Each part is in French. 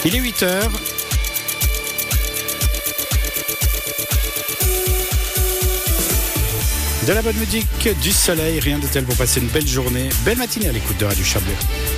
Il est 8h. De la bonne musique, du soleil, rien de tel pour passer une belle journée. Belle matinée à l'écoute de Radio Chablais.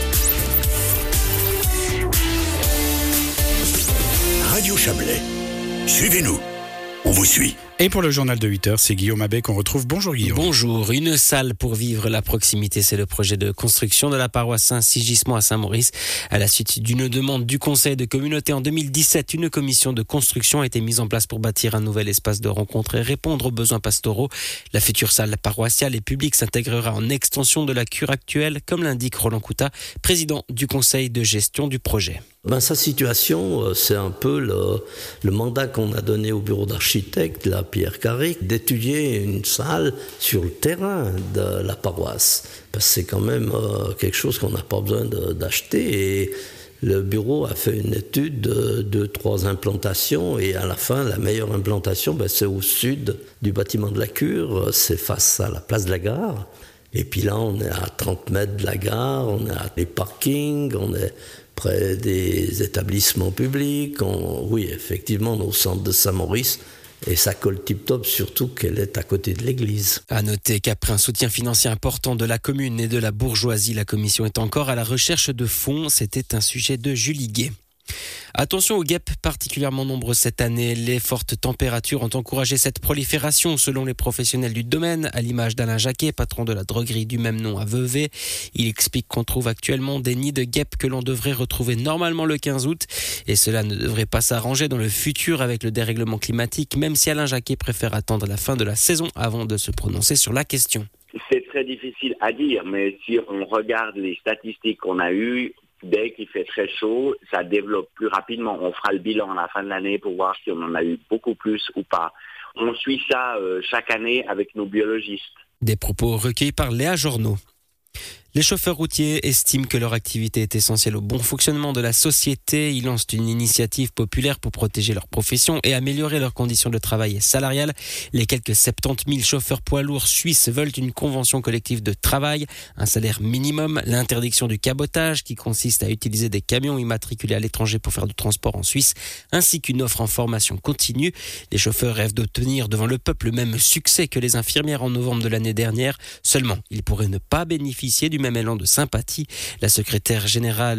Radio Chablais. Suivez-nous. On vous suit. Et pour le journal de 8h, c'est Guillaume Abbé qu'on retrouve. Bonjour Guillaume. Bonjour. Une salle pour vivre la proximité, c'est le projet de construction de la paroisse Saint-Sigismond à Saint-Maurice. À la suite d'une demande du Conseil de communauté en 2017, une commission de construction a été mise en place pour bâtir un nouvel espace de rencontre et répondre aux besoins pastoraux. La future salle paroissiale et publique s'intégrera en extension de la cure actuelle, comme l'indique Roland Coutat, président du Conseil de gestion du projet. Sa situation, c'est un peu le mandat qu'on a donné au bureau d'architecte, là, Pierre Carrick, d'étudier une salle sur le terrain de la paroisse. Parce que c'est quand même quelque chose qu'on n'a pas besoin d'acheter. Et le bureau a fait une étude de 2-3 implantations. Et à la fin, la meilleure implantation, c'est au sud du bâtiment de la cure. C'est face à la place de la gare. Et puis là, on est à 30 mètres de la gare, on est à des parkings, on est près des établissements publics. Oui, effectivement, au centre de Saint-Maurice. Et ça colle tip-top, surtout qu'elle est à côté de l'église. À noter qu'après un soutien financier important de la commune et de la bourgeoisie, la commission est encore à la recherche de fonds. C'était un sujet de Julie Guet. Attention aux guêpes particulièrement nombreuses cette année. Les fortes températures ont encouragé cette prolifération selon les professionnels du domaine, à l'image d'Alain Jacquet, patron de la droguerie du même nom à Vevey. Il explique qu'on trouve actuellement des nids de guêpes que l'on devrait retrouver normalement le 15 août et cela ne devrait pas s'arranger dans le futur avec le dérèglement climatique, même si Alain Jacquet préfère attendre la fin de la saison avant de se prononcer sur la question. C'est très difficile à dire, mais si on regarde les statistiques qu'on a eues, dès qu'il fait très chaud, ça développe plus rapidement. On fera le bilan à la fin de l'année pour voir si on en a eu beaucoup plus ou pas. On suit ça chaque année avec nos biologistes. Des propos recueillis par Léa Journeau. Les chauffeurs routiers estiment que leur activité est essentielle au bon fonctionnement de la société. Ils lancent une initiative populaire pour protéger leur profession et améliorer leurs conditions de travail et salariales. Les quelques 70 000 chauffeurs poids lourds suisses veulent une convention collective de travail, un salaire minimum, l'interdiction du cabotage qui consiste à utiliser des camions immatriculés à l'étranger pour faire du transport en Suisse, ainsi qu'une offre en formation continue. Les chauffeurs rêvent d'obtenir devant le peuple le même succès que les infirmières en novembre de l'année dernière. Seulement, ils pourraient ne pas bénéficier du même élan de sympathie. Le secrétaire général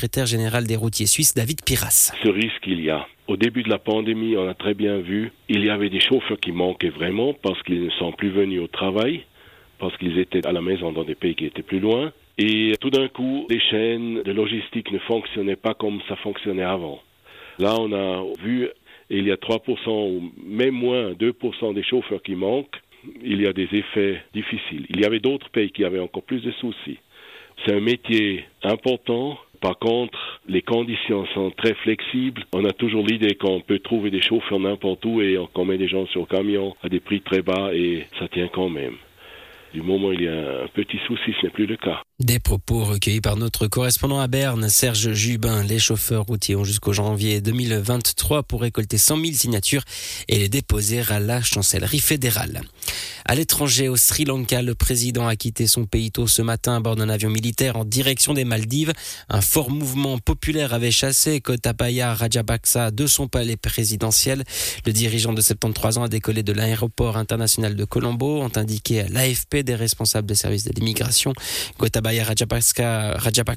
des routiers suisses, David Piras. Ce risque il y a. Au début de la pandémie, on a très bien vu, il y avait des chauffeurs qui manquaient vraiment parce qu'ils ne sont plus venus au travail, parce qu'ils étaient à la maison dans des pays qui étaient plus loin. Et tout d'un coup, les chaînes de logistique ne fonctionnaient pas comme ça fonctionnait avant. Là, on a vu, il y a 3% ou même moins 2% des chauffeurs qui manquent. Il y a des effets difficiles. Il y avait d'autres pays qui avaient encore plus de soucis. C'est un métier important. Par contre, les conditions sont très flexibles. On a toujours l'idée qu'on peut trouver des chauffeurs n'importe où et qu'on met des gens sur le camion à des prix très bas et ça tient quand même. Du moment où il y a un petit souci, ce n'est plus le cas. Des propos recueillis par notre correspondant à Berne, Serge Jubin. Les chauffeurs routiers ont jusqu'au janvier 2023 pour récolter 100 000 signatures et les déposer à la chancellerie fédérale. À l'étranger, au Sri Lanka, le président a quitté son pays tôt ce matin à bord d'un avion militaire en direction des Maldives. Un fort mouvement populaire avait chassé Gotabaya Rajapaksa de son palais présidentiel. Le dirigeant de 73 ans a décollé de l'aéroport international de Colombo, ont indiqué à l'AFP des responsables des services de l'immigration. Gotabaya Rajapaksa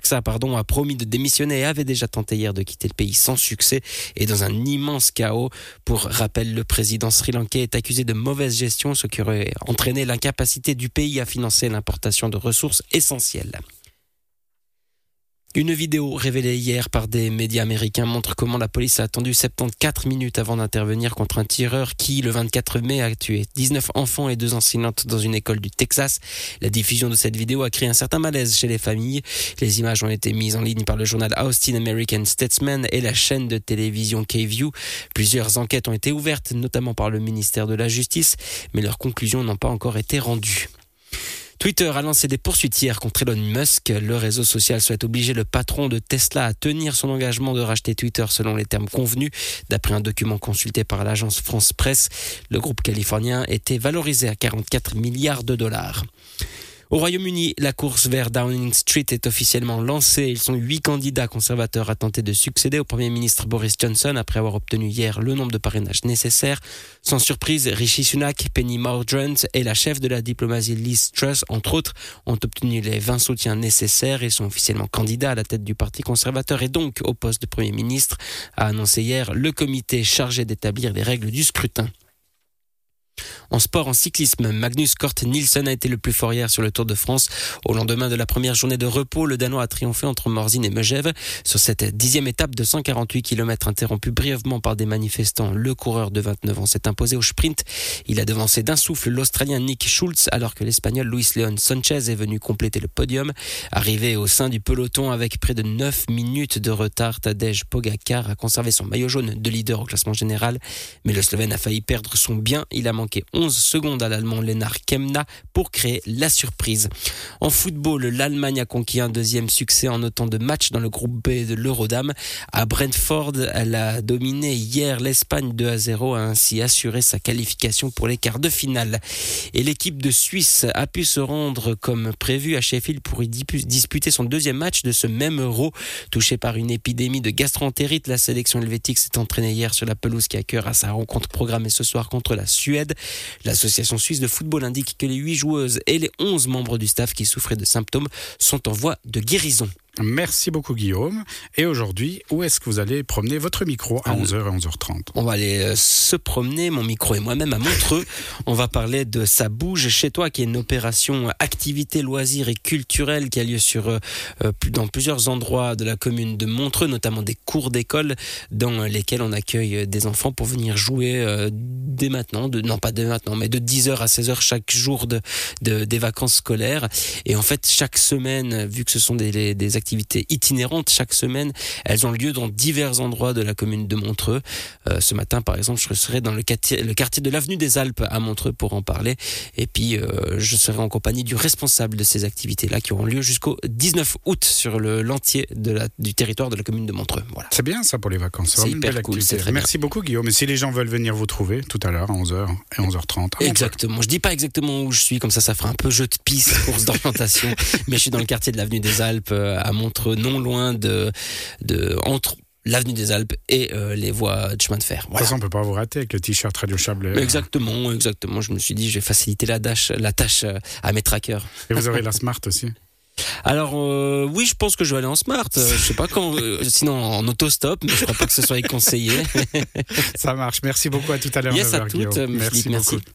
a promis de démissionner et avait déjà tenté hier de quitter le pays sans succès et dans un immense chaos. Pour rappel, le président sri-lankais est accusé de mauvaise gestion, ce qui aurait entraîné l'incapacité du pays à financer l'importation de ressources essentielles. Une vidéo révélée hier par des médias américains montre comment la police a attendu 74 minutes avant d'intervenir contre un tireur qui, le 24 mai, a tué 19 enfants et 2 enseignantes dans une école du Texas. La diffusion de cette vidéo a créé un certain malaise chez les familles. Les images ont été mises en ligne par le journal Austin American Statesman et la chaîne de télévision K-View. Plusieurs enquêtes ont été ouvertes, notamment par le ministère de la Justice, mais leurs conclusions n'ont pas encore été rendues. Twitter a lancé des poursuites hier contre Elon Musk. Le réseau social souhaite obliger le patron de Tesla à tenir son engagement de racheter Twitter selon les termes convenus. D'après un document consulté par l'agence France Presse, le groupe californien était valorisé à 44 milliards de dollars. Au Royaume-Uni, la course vers Downing Street est officiellement lancée. Ils sont 8 candidats conservateurs à tenter de succéder au Premier ministre Boris Johnson après avoir obtenu hier le nombre de parrainages nécessaires. Sans surprise, Rishi Sunak, Penny Mordaunt et la chef de la diplomatie Liz Truss, entre autres, ont obtenu les 20 soutiens nécessaires et sont officiellement candidats à la tête du Parti conservateur et donc au poste de Premier ministre, a annoncé hier le comité chargé d'établir les règles du scrutin. En sport, en cyclisme, Magnus Cort Nielsen a été le plus fort hier sur le Tour de France. Au lendemain de la première journée de repos, le Danois a triomphé entre Morzine et Megève. Sur cette 10e étape de 148 km interrompue brièvement par des manifestants, le coureur de 29 ans s'est imposé au sprint. Il a devancé d'un souffle l'Australien Nick Schultz alors que l'Espagnol Luis León Sanchez est venu compléter le podium. Arrivé au sein du peloton avec près de 9 minutes de retard, Tadej Pogačar a conservé son maillot jaune de leader au classement général. Mais le Slovène a failli perdre son bien. Il a manqué 11 secondes à l'Allemand Lennart Kemna pour créer la surprise. En football, l'Allemagne a conquis un deuxième succès en autant de matchs dans le groupe B de l'Eurodame. À Brentford, elle a dominé hier l'Espagne 2-0, a ainsi assuré sa qualification pour les quarts de finale. Et l'équipe de Suisse a pu se rendre comme prévu à Sheffield pour y disputer son deuxième match de ce même Euro. Touché par une épidémie de gastroentérite, la sélection helvétique s'est entraînée hier sur la pelouse qui accueillera sa rencontre programmée ce soir contre la Suède. L'association suisse de football indique que les 8 joueuses et les 11 membres du staff qui souffraient de symptômes sont en voie de guérison. Merci beaucoup Guillaume. Et aujourd'hui, où est-ce que vous allez promener votre micro à 11h et 11h30 ? On va aller se promener, mon micro et moi-même, à Montreux. On va parler de Ça bouge chez toi, qui est une opération activité, loisirs et culturelle qui a lieu dans plusieurs endroits de la commune de Montreux, notamment des cours d'école dans lesquels on accueille des enfants pour venir jouer dès maintenant, pas dès maintenant, mais de 10h à 16h chaque jour des vacances scolaires. Et en fait, chaque semaine, vu que ce sont des activités itinérantes, chaque semaine, elles ont lieu dans divers endroits de la commune de Montreux. Ce matin, par exemple, je serai dans le quartier de l'avenue des Alpes à Montreux pour en parler. Et puis, je serai en compagnie du responsable de ces activités-là qui auront lieu jusqu'au 19 août sur l'entier du territoire de la commune de Montreux. Voilà. C'est bien ça pour les vacances. C'est hyper cool. Merci beaucoup Guillaume. Et si les gens veulent venir vous trouver tout à l'heure à 11h et 11h30. Exactement. Je dis pas exactement où je suis, comme ça fera un peu jeu de piste, course d'orientation. Mais je suis dans le quartier de l'avenue des Alpes à Montreux, non loin entre l'avenue des Alpes et les voies de chemin de fer. Voilà. De toute façon, on ne peut pas vous rater avec le t-shirt Radio Chablais. Exactement. Je me suis dit, je vais faciliter la tâche à mes trackers. Et vous aurez la Smart aussi. Alors oui, je pense que je vais aller en Smart. Je sais pas quand, sinon en autostop, mais je crois pas que ce soit conseillé. Ça marche. Merci beaucoup, à tout à l'heure. Yes, à toutes. Merci beaucoup.